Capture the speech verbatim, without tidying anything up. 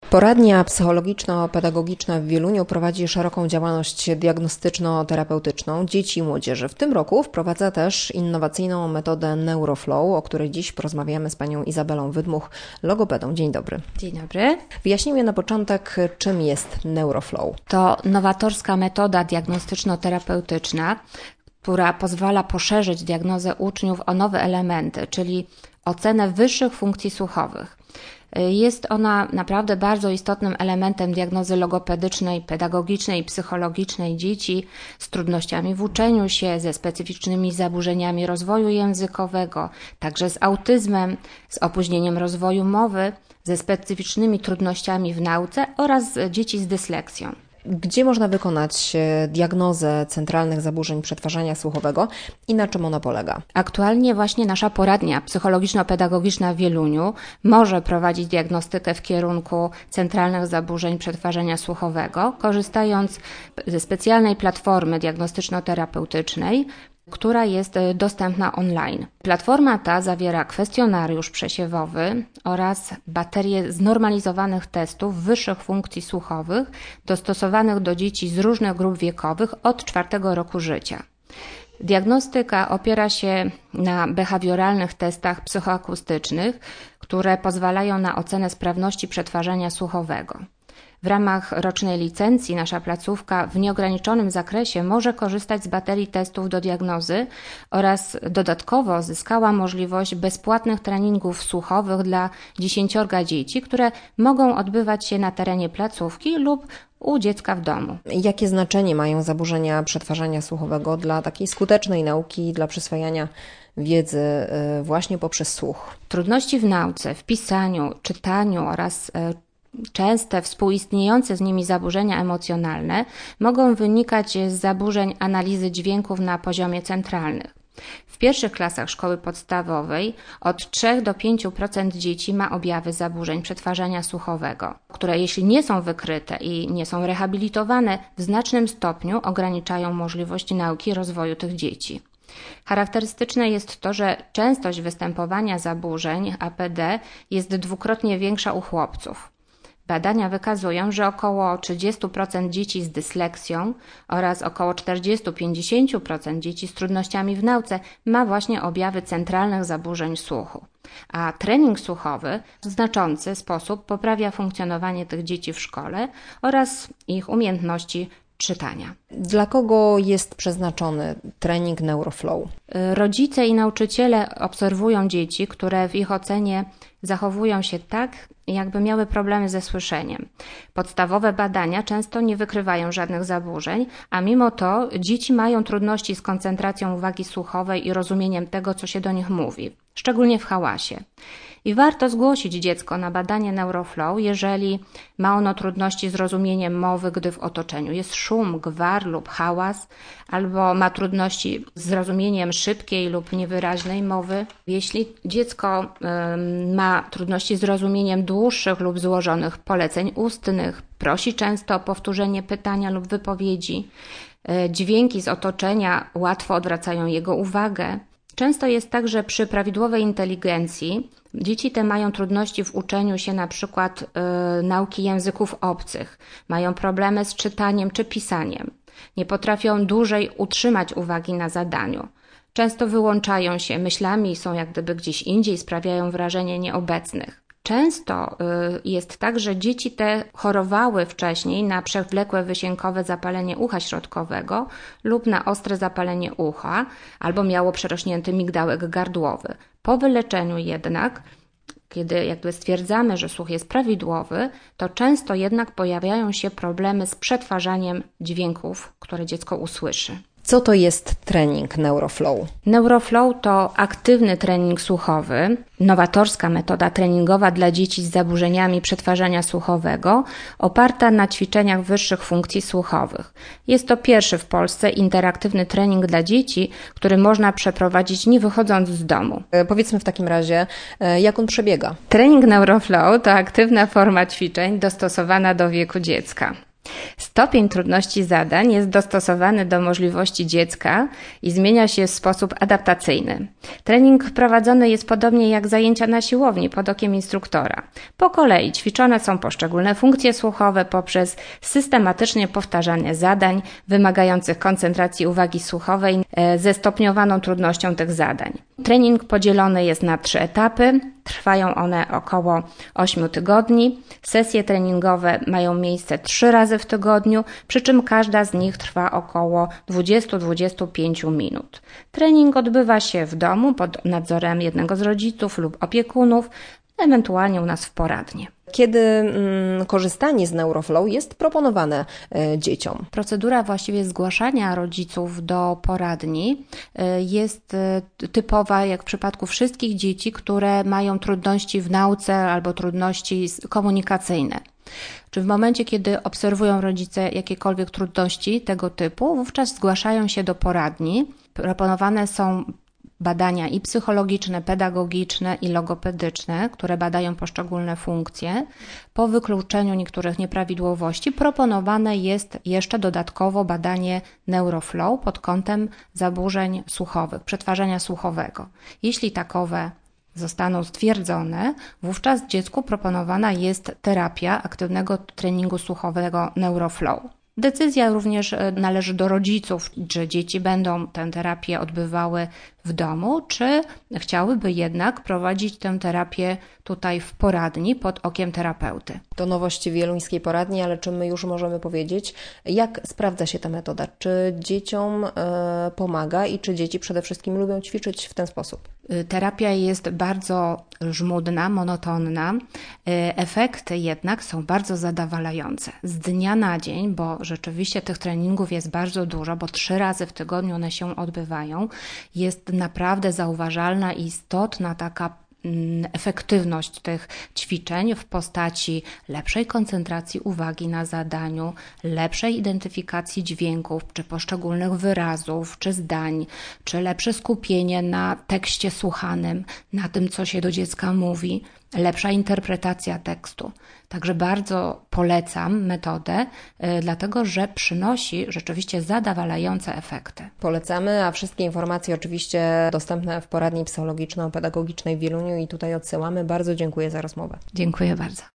Poradnia psychologiczno-pedagogiczna w Wieluniu prowadzi szeroką działalność diagnostyczno-terapeutyczną dzieci i młodzieży. W tym roku wprowadza też innowacyjną metodę NeuroFlow, o której dziś porozmawiamy z panią Izabelą Wydmuch, logopedą. Dzień dobry. Dzień dobry. Wyjaśnijmy na początek, czym jest NeuroFlow. To nowatorska metoda diagnostyczno-terapeutyczna, która pozwala poszerzyć diagnozę uczniów o nowe elementy, czyli ocenę wyższych funkcji słuchowych. Jest ona naprawdę bardzo istotnym elementem diagnozy logopedycznej, pedagogicznej i psychologicznej dzieci z trudnościami w uczeniu się, ze specyficznymi zaburzeniami rozwoju językowego, także z autyzmem, z opóźnieniem rozwoju mowy, ze specyficznymi trudnościami w nauce oraz dzieci z dysleksją. Gdzie można wykonać diagnozę centralnych zaburzeń przetwarzania słuchowego i na czym ona polega? Aktualnie właśnie nasza poradnia psychologiczno-pedagogiczna w Wieluniu może prowadzić diagnostykę w kierunku centralnych zaburzeń przetwarzania słuchowego, korzystając ze specjalnej platformy diagnostyczno-terapeutycznej, która jest dostępna online. Platforma ta zawiera kwestionariusz przesiewowy oraz baterię znormalizowanych testów wyższych funkcji słuchowych dostosowanych do dzieci z różnych grup wiekowych od czwartego roku życia. Diagnostyka opiera się na behawioralnych testach psychoakustycznych, które pozwalają na ocenę sprawności przetwarzania słuchowego. W ramach rocznej licencji nasza placówka w nieograniczonym zakresie może korzystać z baterii testów do diagnozy oraz dodatkowo zyskała możliwość bezpłatnych treningów słuchowych dla dziesięciorga dzieci, które mogą odbywać się na terenie placówki lub u dziecka w domu. Jakie znaczenie mają zaburzenia przetwarzania słuchowego dla takiej skutecznej nauki, dla przyswajania wiedzy właśnie poprzez słuch? Trudności w nauce, w pisaniu, czytaniu oraz częste współistniejące z nimi zaburzenia emocjonalne mogą wynikać z zaburzeń analizy dźwięków na poziomie centralnym. W pierwszych klasach szkoły podstawowej od trzech do pięciu procent dzieci ma objawy zaburzeń przetwarzania słuchowego, które jeśli nie są wykryte i nie są rehabilitowane, w znacznym stopniu ograniczają możliwość nauki i rozwoju tych dzieci. Charakterystyczne jest to, że częstość występowania zaburzeń A P D jest dwukrotnie większa u chłopców. Badania wykazują, że około trzydzieści procent dzieci z dysleksją oraz około czterdzieści do pięćdziesięciu procent dzieci z trudnościami w nauce ma właśnie objawy centralnych zaburzeń słuchu. A trening słuchowy w znaczący sposób poprawia funkcjonowanie tych dzieci w szkole oraz ich umiejętności czytania. Dla kogo jest przeznaczony trening NeuroFlow? Rodzice i nauczyciele obserwują dzieci, które w ich ocenie zachowują się tak, jakby miały problemy ze słyszeniem. Podstawowe badania często nie wykrywają żadnych zaburzeń, a mimo to dzieci mają trudności z koncentracją uwagi słuchowej i rozumieniem tego, co się do nich mówi, szczególnie w hałasie. I warto zgłosić dziecko na badanie NeuroFlow, jeżeli ma ono trudności z rozumieniem mowy, gdy w otoczeniu jest szum, gwar lub hałas, albo ma trudności z zrozumieniem szybkiej lub niewyraźnej mowy. Jeśli dziecko y, ma trudności z rozumieniem dłuższych lub złożonych poleceń ustnych, prosi często o powtórzenie pytania lub wypowiedzi, y, dźwięki z otoczenia łatwo odwracają jego uwagę. Często jest tak, że przy prawidłowej inteligencji dzieci te mają trudności w uczeniu się na przykład y, nauki języków obcych, mają problemy z czytaniem czy pisaniem, nie potrafią dłużej utrzymać uwagi na zadaniu. Często wyłączają się myślami i są jak gdyby gdzieś indziej, sprawiają wrażenie nieobecnych. Często jest tak, że dzieci te chorowały wcześniej na przewlekłe wysiękowe zapalenie ucha środkowego lub na ostre zapalenie ucha, albo miało przerośnięty migdałek gardłowy. Po wyleczeniu jednak, kiedy jakby stwierdzamy, że słuch jest prawidłowy, to często jednak pojawiają się problemy z przetwarzaniem dźwięków, które dziecko usłyszy. Co to jest trening NeuroFlow? NeuroFlow to aktywny trening słuchowy, nowatorska metoda treningowa dla dzieci z zaburzeniami przetwarzania słuchowego, oparta na ćwiczeniach wyższych funkcji słuchowych. Jest to pierwszy w Polsce interaktywny trening dla dzieci, który można przeprowadzić nie wychodząc z domu. Powiedzmy w takim razie, jak on przebiega? Trening NeuroFlow to aktywna forma ćwiczeń dostosowana do wieku dziecka. Stopień trudności zadań jest dostosowany do możliwości dziecka i zmienia się w sposób adaptacyjny. Trening prowadzony jest podobnie jak zajęcia na siłowni pod okiem instruktora. Po kolei ćwiczone są poszczególne funkcje słuchowe poprzez systematycznie powtarzanie zadań wymagających koncentracji uwagi słuchowej ze stopniowaną trudnością tych zadań. Trening podzielony jest na trzy etapy. Trwają one około ośmiu tygodni. Sesje treningowe mają miejsce trzy razy w tygodniu, przy czym każda z nich trwa około dwadzieścia do dwudziestu pięciu minut. Trening odbywa się w domu pod nadzorem jednego z rodziców lub opiekunów, ewentualnie u nas w poradni. Kiedy mm, korzystanie z NeuroFlow jest proponowane y, dzieciom? Procedura właściwie zgłaszania rodziców do poradni y, jest y, typowa jak w przypadku wszystkich dzieci, które mają trudności w nauce albo trudności komunikacyjne. Czy w momencie, kiedy obserwują rodzice jakiekolwiek trudności tego typu, wówczas zgłaszają się do poradni. Proponowane są badania i psychologiczne, pedagogiczne i logopedyczne, które badają poszczególne funkcje. Po wykluczeniu niektórych nieprawidłowości proponowane jest jeszcze dodatkowo badanie NeuroFlow pod kątem zaburzeń słuchowych, przetwarzania słuchowego. Jeśli takowe zostaną stwierdzone, wówczas dziecku proponowana jest terapia aktywnego treningu słuchowego NeuroFlow. Decyzja również należy do rodziców, czy dzieci będą tę terapię odbywały w domu, czy chciałyby jednak prowadzić tę terapię tutaj w poradni pod okiem terapeuty. To nowość wieluńskiej poradni, ale czy my już możemy powiedzieć, jak sprawdza się ta metoda? Czy dzieciom y, pomaga i czy dzieci przede wszystkim lubią ćwiczyć w ten sposób? Terapia jest bardzo żmudna, monotonna. Efekty jednak są bardzo zadowalające. Z dnia na dzień, bo rzeczywiście tych treningów jest bardzo dużo, bo trzy razy w tygodniu one się odbywają, jest naprawdę zauważalna i istotna taka efektywność tych ćwiczeń w postaci lepszej koncentracji uwagi na zadaniu, lepszej identyfikacji dźwięków, czy poszczególnych wyrazów, czy zdań, czy lepsze skupienie na tekście słuchanym, na tym, co się do dziecka mówi, lepsza interpretacja tekstu. Także bardzo polecam metodę, yy, dlatego że przynosi rzeczywiście zadowalające efekty. Polecamy, a wszystkie informacje oczywiście dostępne w poradni psychologiczno-pedagogicznej w Wieluniu i tutaj odsyłamy. Bardzo dziękuję za rozmowę. Dziękuję bardzo.